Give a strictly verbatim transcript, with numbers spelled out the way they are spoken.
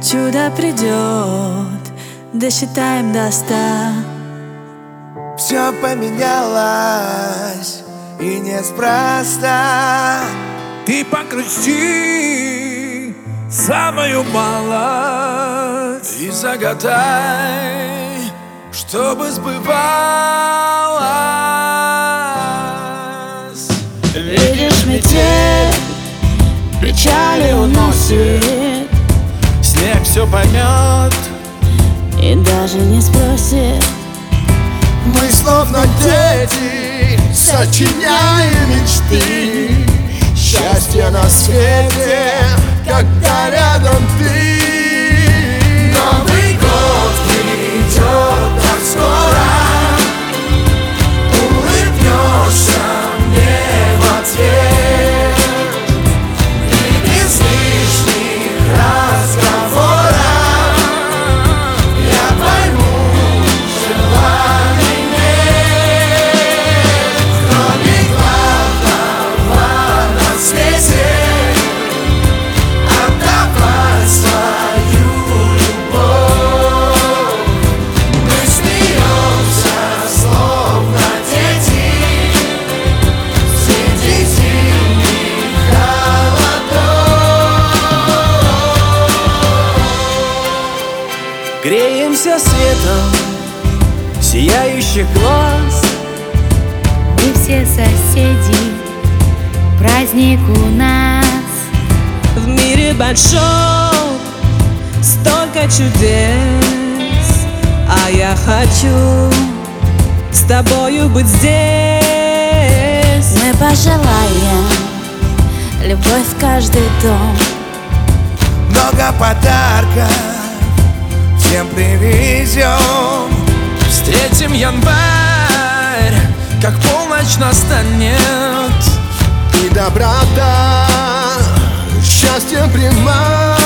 чудо придет, досчитаем до ста. Все поменялось, и неспроста. Ты покрути самую малость и загадай, чтобы сбывалось. Видишь, метель печали уносит, Снег все поймет и даже не спросит. Мы словно дети сочиняем мечты, счастье на свете, когда рядом ты. Новый год придет так скоро, улыбнешься мне в ответ, и без лишних разговоров я пойму желаний нет. Кроме главного на свете отдавать свою любовь. Мы смеемся, словно дети, среди зимних холодов. Греемся светом сияющих глаз. Мы все соседи, праздник у нас. В мире большом столько чудес, а я хочу с тобою быть здесь. Мы пожелаем любовь в каждый дом, Много подарков всем привезем. Встретим январь, как полночь настанет, И доброта счастье приманит.